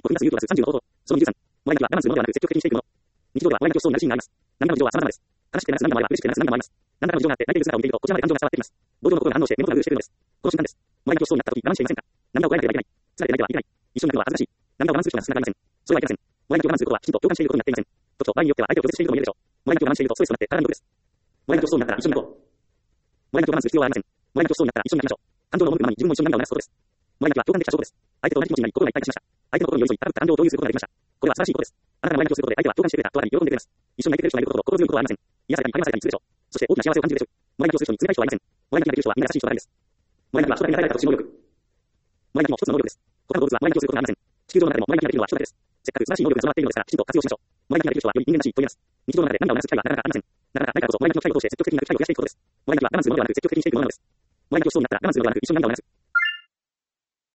プラス U プラス30の方法。その23。我々は我慢するものではなく積極的にしていくもの。日常では我々に競争になるシーンがあります。涙の事情は様々です。悲しくてなす涙もあれば嬉しくてなす涙もあります。何らかの事情があって泣いている姿を見ているとこちらまで感情が伝わってきます。同情の心が反応して目元がグーしてくるのです。この瞬間です。我々に競争になった時我慢していませんか？涙をこらえなければいけない。辛いて泣いてはいけない。一緒に泣くのは恥ずかしい。涙を我慢する人が少なくありません。それはいけません。我々に我慢することはきちんと共感していることになっていません。時と場合によっては相手を拒絶しているとも言えるでしょう。我々に我慢しているとストレスとなって体に毒です。我々に競争になったら一緒に泣こう。我々に我慢する必要はありません。我々に競争になったら一緒に泣きましょう。感情の赴くままに自分も一緒に涙を流すことです。我々には共感できた証拠です。相手と同じ気持ちになり心が一体化しました。相手の心に寄り添い高く感情を共有することができました。これは素晴らしいことです。あなたが我々に競争することで相手は共感してくれたとあり喜んでくれます。一緒に泣いてくれる人がいることほど心強いことはありません。癒されたり励まされたりするでしょう。そして大きな幸せを感じるでしょう。我々に競争する人に冷たい人はありません。我々に泣いている人はみんな優しい人ばかりです。我々には人から見られた特殊能力。我々にも一つの能力です。他の動物は我々に競争することがありません。地球上の中でも我々にできるのは人だけです。せっかく素晴らしい能力が備わっているのですから、きちんと活用しましょう。我々にできる人はより人間らしいと言えます。日常の中で涙を流す機会はなかなかありません。なかなかないからこそ我々の機会を通して積極的に泣く機会を増やしていくことです。我々には我慢するものではなく積極的にしていくものです。我々に競争になったら我慢するのではなく一緒に涙を流す。